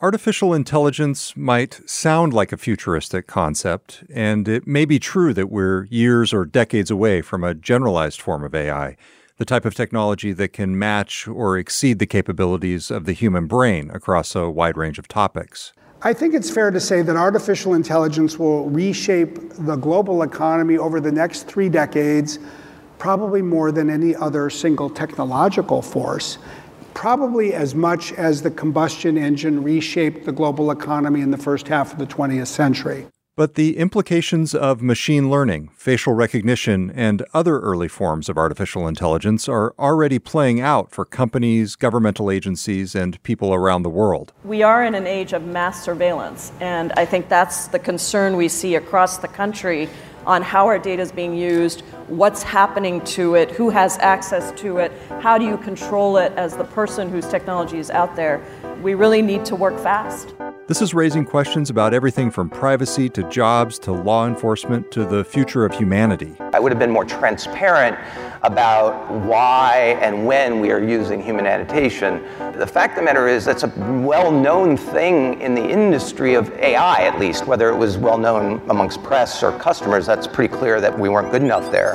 Artificial intelligence might sound like a futuristic concept, and it may be true that we're years or decades away from a generalized form of AI, the type of technology that can match or exceed the capabilities of the human brain across a wide range of topics. I think it's fair to say that artificial intelligence will reshape the global economy over the next 3 decades, probably more than any other single technological force. Probably as much as the combustion engine reshaped the global economy in the first half of the 20th century. But the implications of machine learning, facial recognition, and other early forms of artificial intelligence are already playing out for companies, governmental agencies, and people around the world. We are in an age of mass surveillance, and I think that's the concern we see across the country on how our data is being used, what's happening to it, who has access to it, how do you control it as the person whose technology is out there. We really need to work fast. This is raising questions about everything from privacy to jobs to law enforcement to the future of humanity. I would have been more transparent about why and when we are using human annotation. The fact of the matter is that's a well-known thing in the industry of AI, at least, whether it was well-known amongst press or customers. That's pretty clear that we weren't good enough there.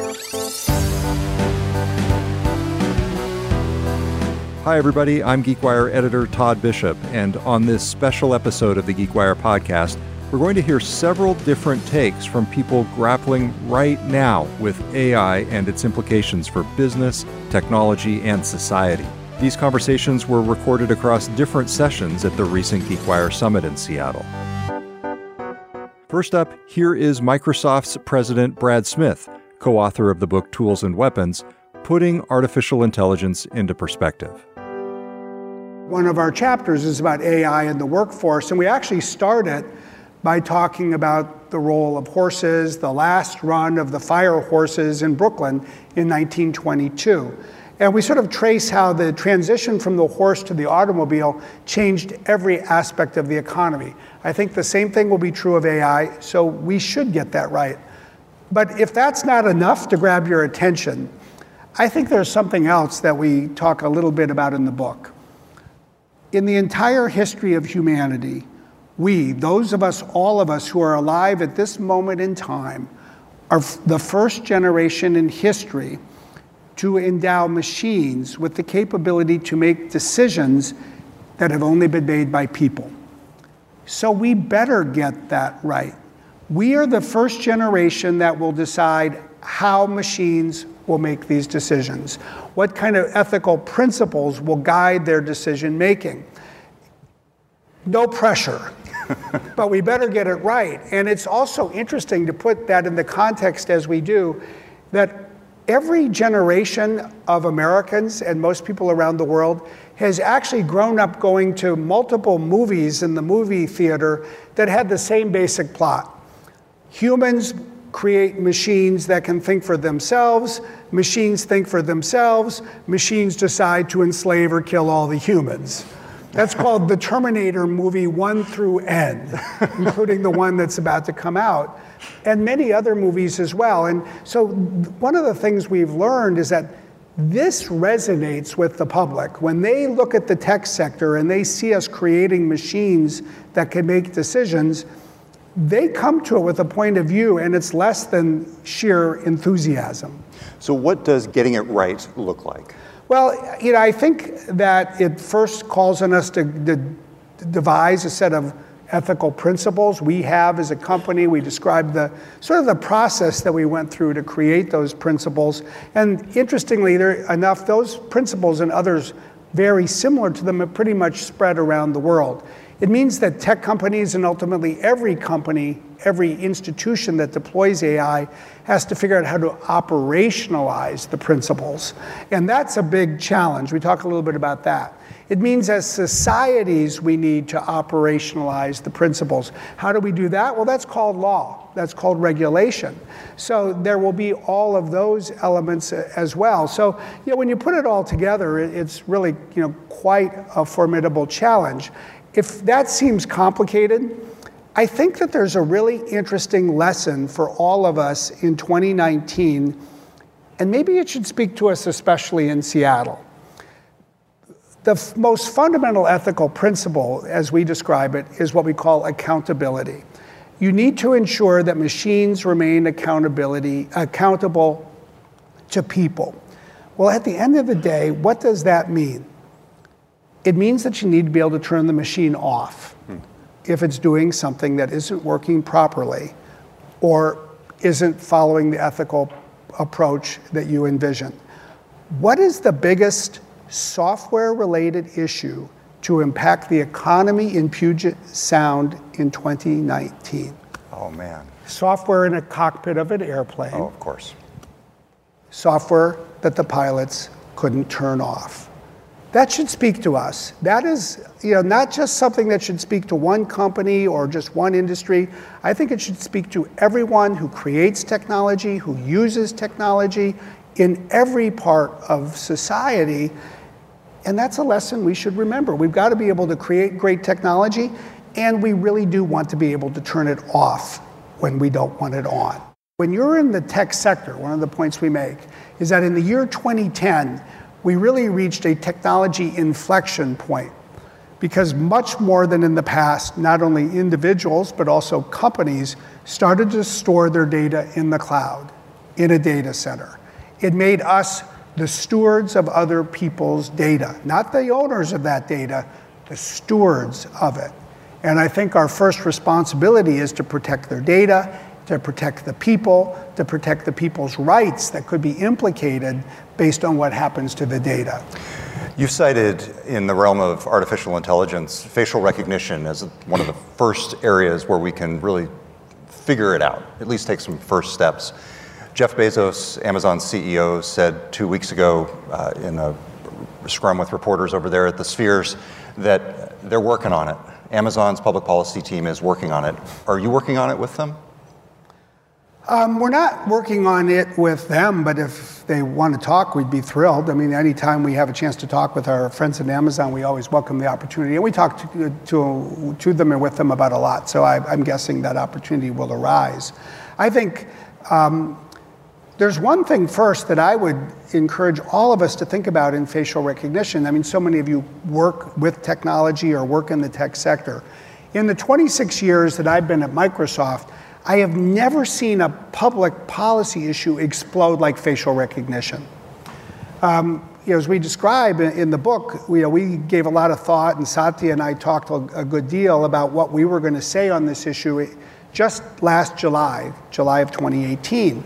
Hi, everybody. I'm GeekWire editor Todd Bishop, and on this special episode of the GeekWire podcast, we're going to hear several different takes from people grappling right now with AI and its implications for business, technology, and society. These conversations were recorded across different sessions at the recent GeekWire Summit in Seattle. First up, here is Microsoft's President Brad Smith, co-author of the book Tools and Weapons, putting artificial intelligence into perspective. One of our chapters is about AI in the workforce, and we actually start it by talking about the role of horses, the last run of the fire horses in Brooklyn in 1922. And we sort of trace how the transition from the horse to the automobile changed every aspect of the economy. I think the same thing will be true of AI, so we should get that right. But if that's not enough to grab your attention, I think there's something else that we talk a little bit about in the book. In the entire history of humanity, we, those of us, all of us who are alive at this moment in time, are the first generation in history to endow machines with the capability to make decisions that have only been made by people. So we better get that right. We are the first generation that will decide how machines will make these decisions, what kind of ethical principles will guide their decision making. No pressure, but we better get it right. And it's also interesting to put that in the context as we do, that every generation of Americans and most people around the world has actually grown up going to multiple movies in the movie theater that had the same basic plot. Humans create machines that can think for themselves, machines think for themselves, machines decide to enslave or kill all the humans. That's called the Terminator movie 1 through N, including the one that's about to come out, and many other movies as well. And so one of the things we've learned is that this resonates with the public. When they look at the tech sector and they see us creating machines that can make decisions, they come to it with a point of view, and it's less than sheer enthusiasm. So what does getting it right look like? Well, I think that it first calls on us to devise a set of ethical principles we have as a company. We describe the sort of the process that we went through to create those principles. And interestingly enough, those principles and others very similar to them are pretty much spread around the world. It means that tech companies and ultimately every company, every institution that deploys AI has to figure out how to operationalize the principles. And that's a big challenge. We talk a little bit about that. It means as societies, we need to operationalize the principles. How do we do that? Well, that's called law. That's called regulation. So there will be all of those elements as well. So when you put it all together, it's really quite a formidable challenge. If that seems complicated, I think that there's a really interesting lesson for all of us in 2019, and maybe it should speak to us especially in Seattle. The most fundamental ethical principle, as we describe it, is what we call accountability. You need to ensure that machines remain accountable to people. Well, at the end of the day, what does that mean? It means that you need to be able to turn the machine off if it's doing something that isn't working properly or isn't following the ethical approach that you envision. What is the biggest software-related issue to impact the economy in Puget Sound in 2019? Oh, man. Software in a cockpit of an airplane. Oh, of course. Software that the pilots couldn't turn off. That should speak to us. That is, not just something that should speak to one company or just one industry. I think it should speak to everyone who creates technology, who uses technology in every part of society. And that's a lesson we should remember. We've got to be able to create great technology, and we really do want to be able to turn it off when we don't want it on. When you're in the tech sector, one of the points we make is that in the year 2010, we really reached a technology inflection point, because much more than in the past, not only individuals, but also companies started to store their data in the cloud, in a data center. It made us the stewards of other people's data, not the owners of that data, the stewards of it. And I think our first responsibility is to protect their data, to protect the people, to protect the people's rights that could be implicated based on what happens to the data. You cited, in the realm of artificial intelligence, facial recognition as one of the first areas where we can really figure it out, at least take some first steps. Jeff Bezos, Amazon's CEO, said 2 weeks ago in a scrum with reporters over there at the Spheres that they're working on it. Amazon's public policy team is working on it. Are you working on it with them? We're not working on it with them, but if they want to talk, we'd be thrilled. I mean, anytime we have a chance to talk with our friends at Amazon, we always welcome the opportunity. And we talk to them and with them about a lot. So I'm guessing that opportunity will arise. I think there's one thing first that I would encourage all of us to think about in facial recognition. I mean, so many of you work with technology or work in the tech sector. In the 26 years that I've been at Microsoft, I have never seen a public policy issue explode like facial recognition. As we describe in the book, we gave a lot of thought, and Satya and I talked a good deal about what we were going to say on this issue just last July of 2018.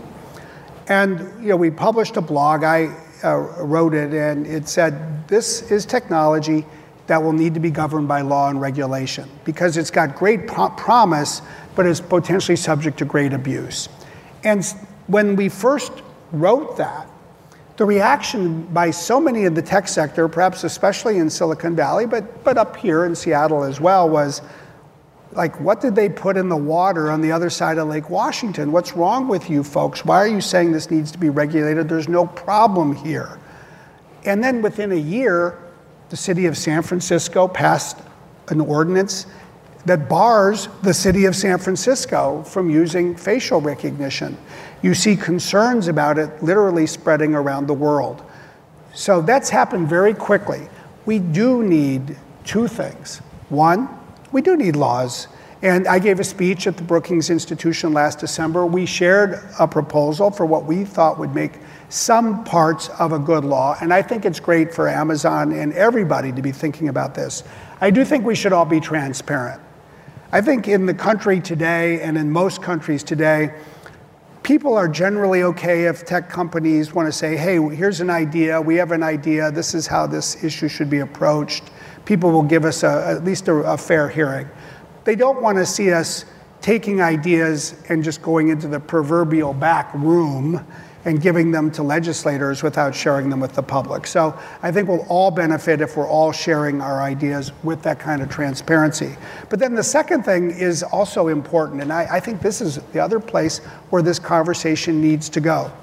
And we published a blog, I wrote it, and it said, this is technology that will need to be governed by law and regulation, because it's got great promise, but is potentially subject to great abuse. And when we first wrote that, the reaction by so many in the tech sector, perhaps especially in Silicon Valley, but up here in Seattle as well, was like, what did they put in the water on the other side of Lake Washington? What's wrong with you folks? Why are you saying this needs to be regulated? There's no problem here. And then within a year, the city of San Francisco passed an ordinance that bars the city of San Francisco from using facial recognition. You see concerns about it literally spreading around the world. So that's happened very quickly. We do need two things. One, we do need laws. And I gave a speech at the Brookings Institution last December. We shared a proposal for what we thought would make some parts of a good law. And I think it's great for Amazon and everybody to be thinking about this. I do think we should all be transparent. I think in the country today, and in most countries today, people are generally okay if tech companies want to say, hey, here's an idea, we have an idea, this is how this issue should be approached. People will give us at least a fair hearing. They don't want to see us taking ideas and just going into the proverbial back room and giving them to legislators without sharing them with the public. So I think we'll all benefit if we're all sharing our ideas with that kind of transparency. But then the second thing is also important, and I think this is the other place where this conversation needs to go.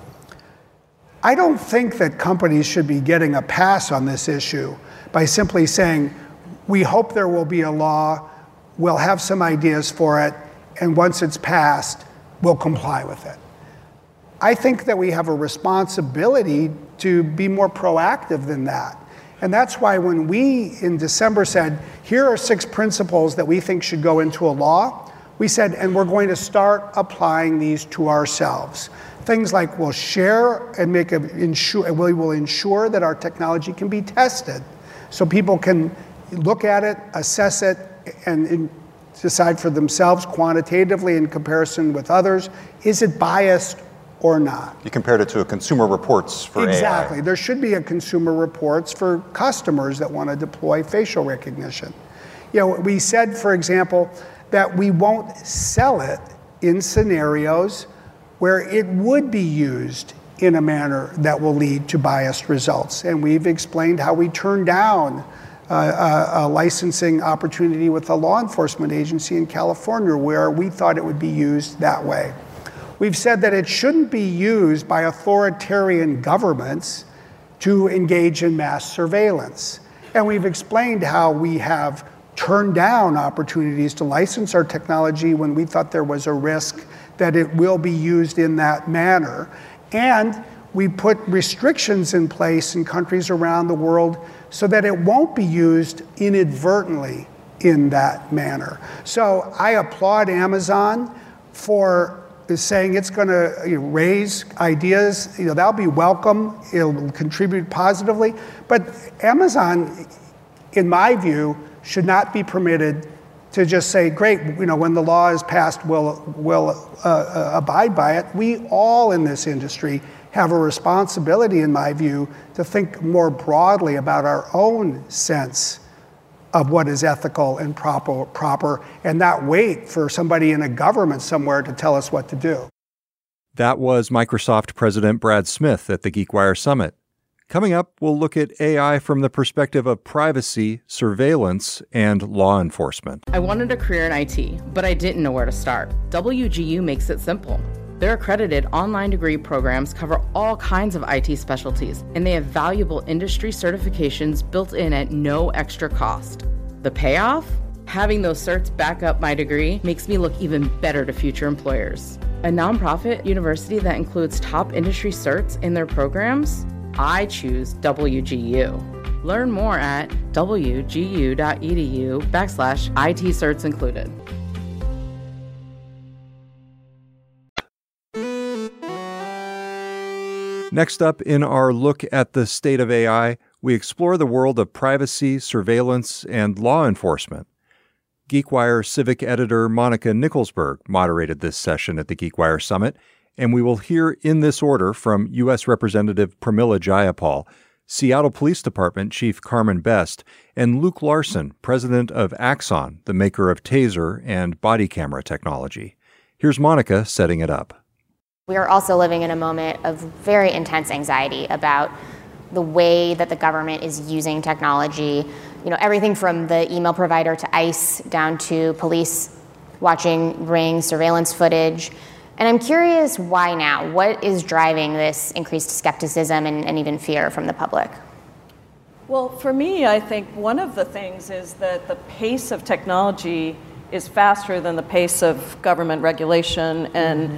I don't think that companies should be getting a pass on this issue by simply saying, we hope there will be a law, we'll have some ideas for it, and once it's passed, we'll comply with it. I think that we have a responsibility to be more proactive than that And that's why when we, in December, said, here are 6 principles that we think should go into a law, we said, and we're going to start applying these to ourselves. Things like we'll share and we will ensure that our technology can be tested so people can look at it, assess it, and decide for themselves quantitatively in comparison with others, is it biased or not? You compared it to a Consumer Reports for AI. Exactly. There should be a Consumer Reports for customers that want to deploy facial recognition. We said, for example, that we won't sell it in scenarios where it would be used in a manner that will lead to biased results. And we've explained how we turned down a licensing opportunity with a law enforcement agency in California where we thought it would be used that way. We've said that it shouldn't be used by authoritarian governments to engage in mass surveillance. And we've explained how we have turned down opportunities to license our technology when we thought there was a risk that it will be used in that manner. And we put restrictions in place in countries around the world so that it won't be used inadvertently in that manner. So I applaud Amazon for saying it's going to raise ideas. That'll be welcome. It'll contribute positively. But Amazon, in my view, should not be permitted to just say, great, when the law is passed, we'll abide by it. We all in this industry have a responsibility, in my view, to think more broadly about our own sense of what is ethical and proper, and not wait for somebody in a government somewhere to tell us what to do. That was Microsoft President Brad Smith at the GeekWire Summit. Coming up, we'll look at AI from the perspective of privacy, surveillance, and law enforcement. I wanted a career in IT, but I didn't know where to start. WGU makes it simple. Their accredited online degree programs cover all kinds of IT specialties, and they have valuable industry certifications built in at no extra cost. The payoff? Having those certs back up my degree makes me look even better to future employers. A nonprofit university that includes top industry certs in their programs? I choose WGU. Learn more at wgu.edu/IT certs included. Next up in our look at the state of AI, we explore the world of privacy, surveillance, and law enforcement. GeekWire civic editor Monica Nicholsberg moderated this session at the GeekWire Summit, and we will hear in this order from U.S. Representative Pramila Jayapal, Seattle Police Department Chief Carmen Best, and Luke Larson, president of Axon, the maker of Taser and body camera technology. Here's Monica setting it up. We are also living in a moment of very intense anxiety about the way that the government is using technology. Everything from the email provider to ICE down to police watching Ring surveillance footage. And I'm curious, why now? What is driving this increased skepticism and even fear from the public? Well, for me, I think one of the things is that the pace of technology is faster than the pace of government regulation and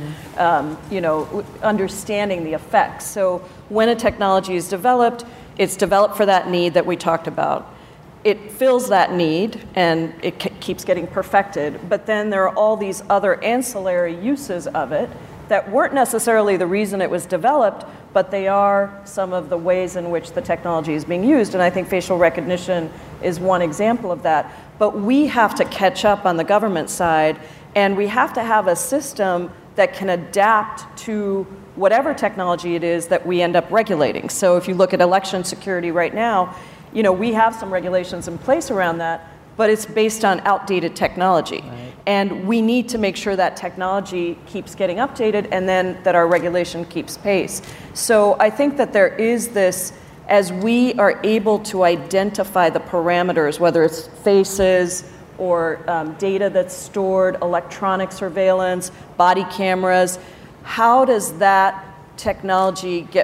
understanding the effects. So when a technology is developed, it's developed for that need that we talked about. It fills that need and it keeps getting perfected, but then there are all these other ancillary uses of it that weren't necessarily the reason it was developed, but they are some of the ways in which the technology is being used. And I think facial recognition is one example of that. But we have to catch up on the government side, and we have to have a system that can adapt to whatever technology it is that we end up regulating. So if you look at election security right now, we have some regulations in place around that, but it's based on outdated technology. Right. And we need to make sure that technology keeps getting updated and then that our regulation keeps pace. So I think that there is this, as we are able to identify the parameters, whether it's faces or data that's stored, electronic surveillance, body cameras, how does that technology get,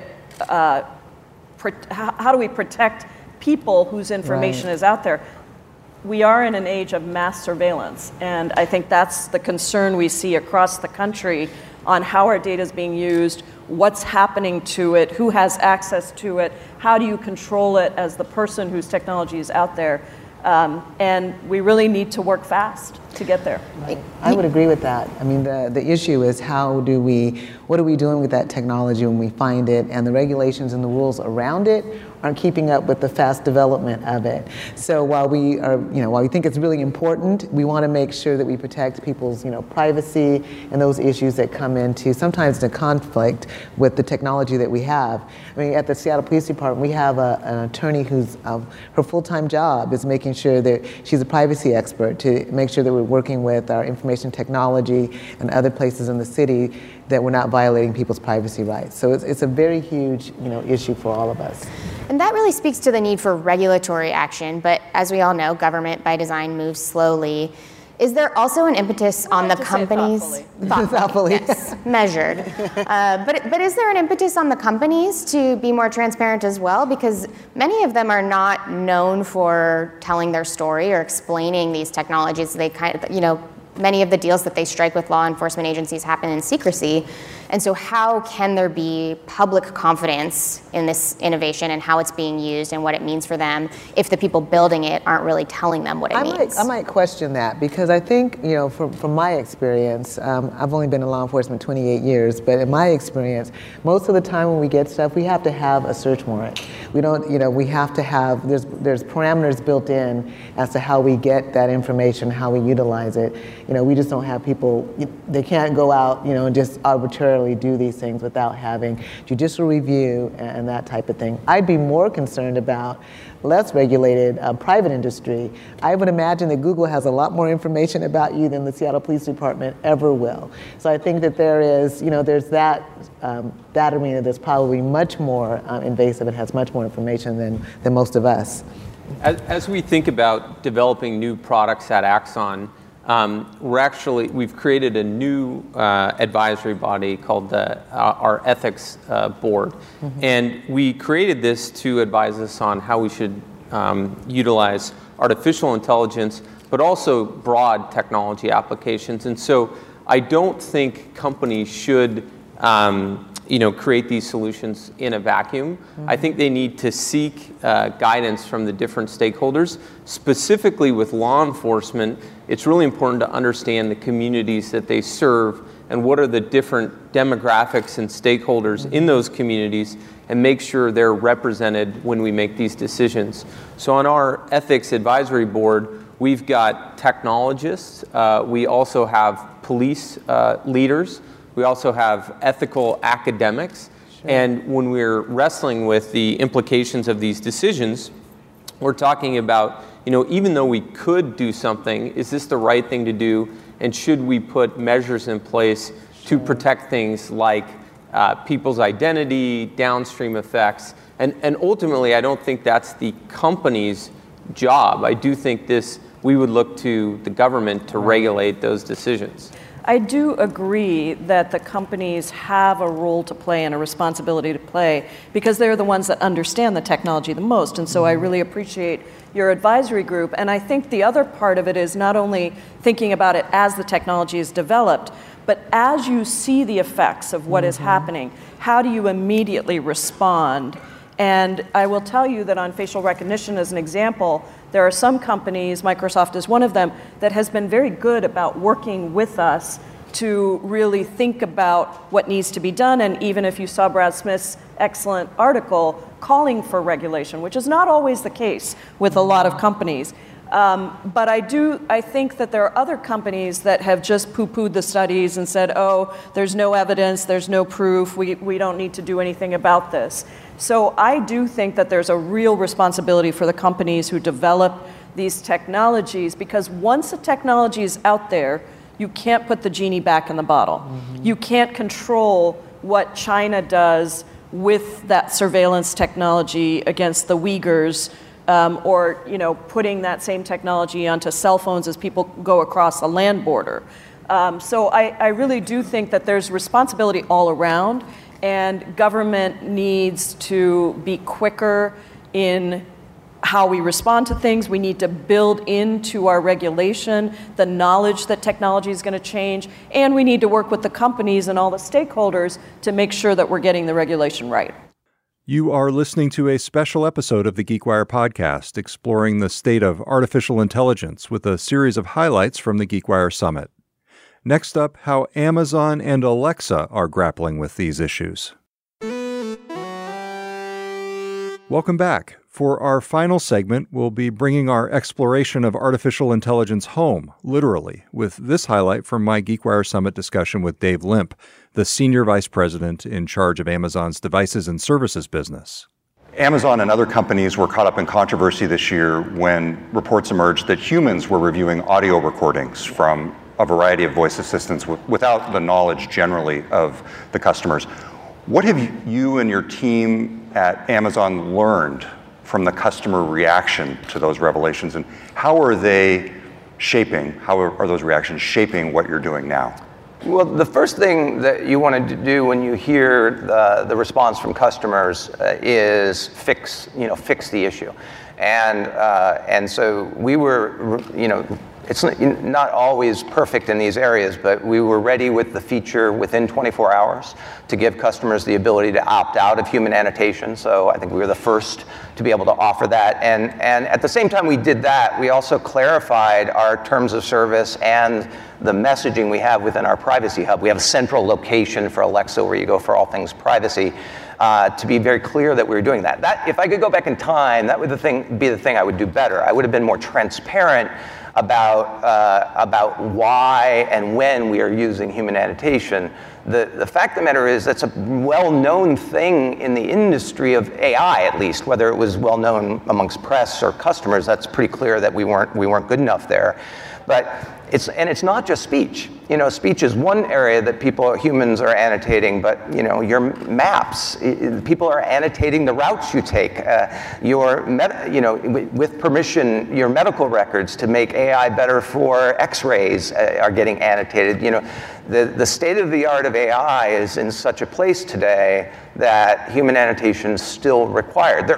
how do we protect people whose information is out there? We are in an age of mass surveillance, and I think that's the concern we see across the country on how our data is being used, what's happening to it, who has access to it, how do you control it as the person whose technology is out there. And we really need to work fast to get there. I would agree with that. I mean, the issue is what are we doing with that technology when we find it, and the regulations and the rules around it aren't keeping up with the fast development of it. So while we think it's really important, we want to make sure that we protect people's, privacy and those issues that come into sometimes the conflict with the technology that we have. I mean, at the Seattle Police Department, we have an attorney whose her full-time job is making sure that she's a privacy expert to make sure that we're working with our information technology and other places in the city that we're not violating people's privacy rights. So it's a very huge, issue for all of us. And that really speaks to the need for regulatory action, but as we all know, government by design moves slowly. Is there also an impetus on the companies? Thoughtfully. Yes, measured. But is there an impetus on the companies to be more transparent as well? Because many of them are not known for telling their story or explaining these technologies. They many of the deals that they strike with law enforcement agencies happen in secrecy. And so how can there be public confidence in this innovation and how it's being used and what it means for them if the people building it aren't really telling them what it means? I might question that, because I think, from my experience, I've only been in law enforcement 28 years, but in my experience, most of the time when we get stuff, we have to have a search warrant. We don't, we have to have, there's parameters built in as to how we get that information, how we utilize it. We just don't have people, they can't go out, and just arbitrarily do these things without having judicial review and that type of thing. I'd be more concerned about less regulated private industry. I would imagine that Google has a lot more information about you than the Seattle Police Department ever will. So I think that there is, there's that arena that's probably much more invasive and has much more information than most of us. As we think about developing new products at Axon, we've created a new advisory body called our ethics board. Mm-hmm. And we created this to advise us on how we should utilize artificial intelligence, but also broad technology applications. And so I don't think companies should create these solutions in a vacuum. Mm-hmm. I think they need to seek guidance from the different stakeholders. Specifically with law enforcement, it's really important to understand the communities that they serve and what are the different demographics and stakeholders in those communities, and make sure they're represented when we make these decisions. So on our ethics advisory board, we've got technologists, we also have police leaders, we also have ethical academics. Sure. And when we're wrestling with the implications of these decisions, we're talking about, even though we could do something, is this the right thing to do? And should we put measures in place to protect things like people's identity, downstream effects? And ultimately, I don't think that's the company's job. I do think we would look to the government to regulate those decisions. I do agree that the companies have a role to play and a responsibility to play because they're the ones that understand the technology the most. And so I really appreciate your advisory group. And I think the other part of it is not only thinking about it as the technology is developed, but as you see the effects of what is happening, how do you immediately respond? And I will tell you that on facial recognition, as an example, there are some companies, Microsoft is one of them, that has been very good about working with us to really think about what needs to be done. And even if you saw Brad Smith's excellent article calling for regulation, which is not always the case with a lot of companies. But I think that there are other companies that have just poo-pooed the studies and said, oh, there's no evidence, there's no proof, we don't need to do anything about this. So I do think that there's a real responsibility for the companies who develop these technologies, because once a technology is out there, you can't put the genie back in the bottle. Mm-hmm. You can't control what China does with that surveillance technology against the Uyghurs, or putting that same technology onto cell phones as people go across a land border. So I really do think that there's responsibility all around, and government needs to be quicker in how we respond to things. We need to build into our regulation the knowledge that technology is going to change, and we need to work with the companies and all the stakeholders to make sure that we're getting the regulation right. You are listening to a special episode of the GeekWire podcast exploring the state of artificial intelligence with a series of highlights from the GeekWire Summit. Next up, how Amazon and Alexa are grappling with these issues. Welcome back. For our final segment, we'll be bringing our exploration of artificial intelligence home, literally, with this highlight from my GeekWire Summit discussion with Dave Limp, the Senior Vice President in charge of Amazon's devices and services business. Amazon and other companies were caught up in controversy this year when reports emerged that humans were reviewing audio recordings from a variety of voice assistants without the knowledge generally of the customers. What have you and your team at Amazon learned from the customer reaction to those revelations, and how are those reactions shaping what you're doing now? Well, the first thing that you want to do when you hear the response from customers is fix the issue, and so we were, it's not always perfect in these areas, but we were ready with the feature within 24 hours to give customers the ability to opt out of human annotation. So I think we were the first to be able to offer that. And at the same time we did that, we also clarified our terms of service and the messaging we have within our Privacy Hub. We have a central location for Alexa where you go for all things privacy, to be very clear that we were doing that. That, if I could go back in time, that would be the thing I would do better. I would have been more transparent about why and when we are using human annotation. The fact of the matter is that's a well-known thing in the industry of AI, at least, whether it was well-known amongst press or customers. That's pretty clear that we weren't good enough there. But it's not just speech. Speech is one area that humans are annotating, but your maps, people are annotating the routes you take, with permission, your medical records to make AI better for X-rays are getting annotated. The state of the art of AI is in such a place today that human annotation is still required.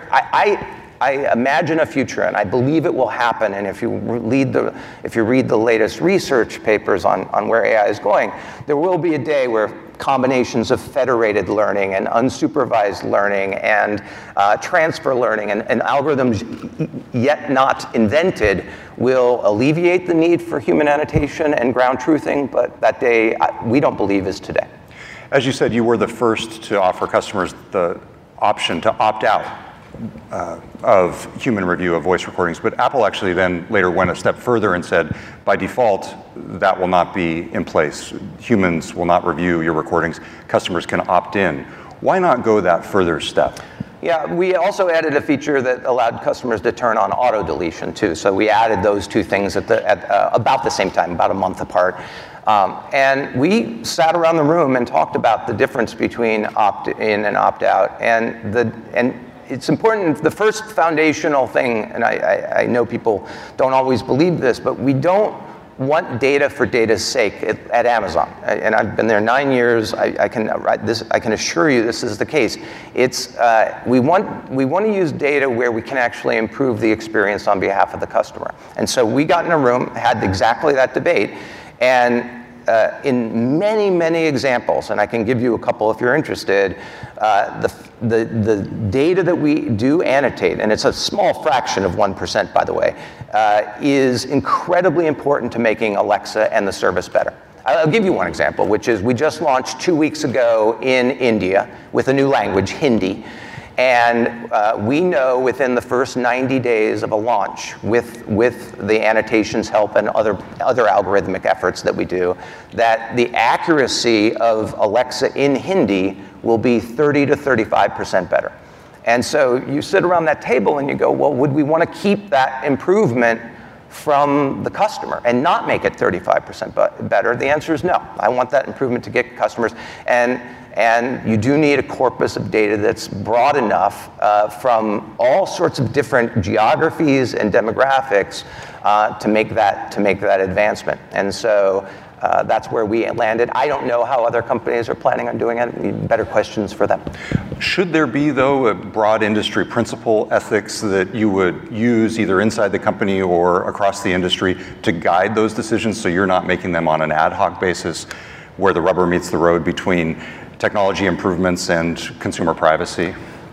I imagine a future, and I believe it will happen. And if you read the latest research papers on where AI is going, there will be a day where combinations of federated learning and unsupervised learning and transfer learning and algorithms yet not invented will alleviate the need for human annotation and ground truthing. But that day, we don't believe is today. As you said, you were the first to offer customers the option to opt out of human review of voice recordings, but Apple actually then later went a step further and said, by default, that will not be in place. Humans will not review your recordings. Customers can opt in. Why not go that further step? Yeah, we also added a feature that allowed customers to turn on auto deletion too. So we added those two things at about the same time, about a month apart. And we sat around the room and talked about the difference between opt-in and opt-out. And it's important, the first foundational thing, and I know people don't always believe this, but we don't want data for data's sake at Amazon. And I've been there 9 years. I can assure you this is the case. We want to use data where we can actually improve the experience on behalf of the customer. And so we got in a room, had exactly that debate, and in many, many examples, and I can give you a couple if you're interested, the data that we do annotate, and it's a small fraction of 1%, by the way, is incredibly important to making Alexa and the service better. I'll give you one example, which is we just launched 2 weeks ago in India with a new language, Hindi. And we know within the first 90 days of a launch with the annotations help and other algorithmic efforts that we do, that the accuracy of Alexa in Hindi will be 30 to 35% better. And so you sit around that table and you go, well, would we want to keep that improvement from the customer and not make it 35% better? The answer is no. I want that improvement to get customers. And you do need a corpus of data that's broad enough from all sorts of different geographies and demographics to make that advancement. And so That's where we landed. I don't know how other companies are planning on doing it. Better questions for them. Should there be, though, a broad industry principle ethics that you would use either inside the company or across the industry to guide those decisions so you're not making them on an ad hoc basis where the rubber meets the road between technology improvements and consumer privacy?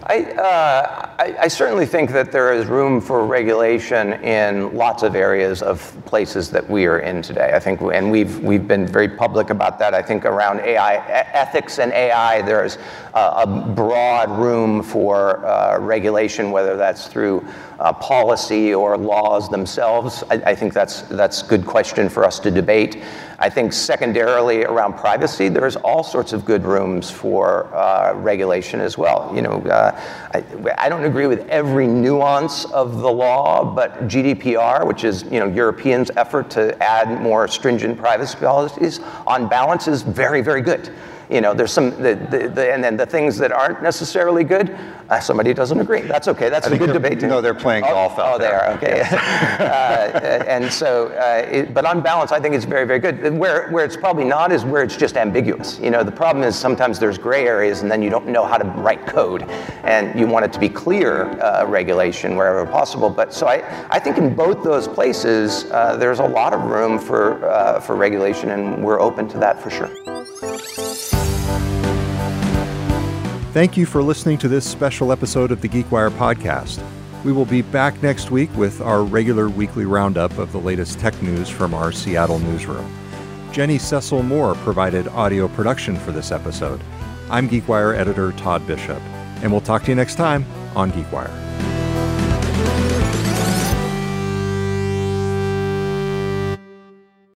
I certainly think that there is room for regulation in lots of areas of places that we are in today. I think, and we've been very public about that. I think around AI ethics and AI, there's a broad room for regulation, whether that's through policy or laws themselves. I think that's a good question for us to debate. I think secondarily around privacy, there's all sorts of good rooms for regulation as well. I don't agree with every nuance of the law, but GDPR, which is Europeans' effort to add more stringent privacy policies, on balance is very, very good. There's some, and then the things that aren't necessarily good, somebody doesn't agree. That's okay. That's a good debate. No, they're playing golf out there. Oh, they are. Okay. And so, but on balance, I think it's very, very good. Where it's probably not is where it's just ambiguous. The problem is sometimes there's gray areas, and then you don't know how to write code, and you want it to be clear regulation wherever possible. But so I think in both those places, there's a lot of room for regulation, and we're open to that for sure. Thank you for listening to this special episode of the GeekWire podcast. We will be back next week with our regular weekly roundup of the latest tech news from our Seattle newsroom. Jenny Cecil Moore provided audio production for this episode. I'm GeekWire editor Todd Bishop, and we'll talk to you next time on GeekWire.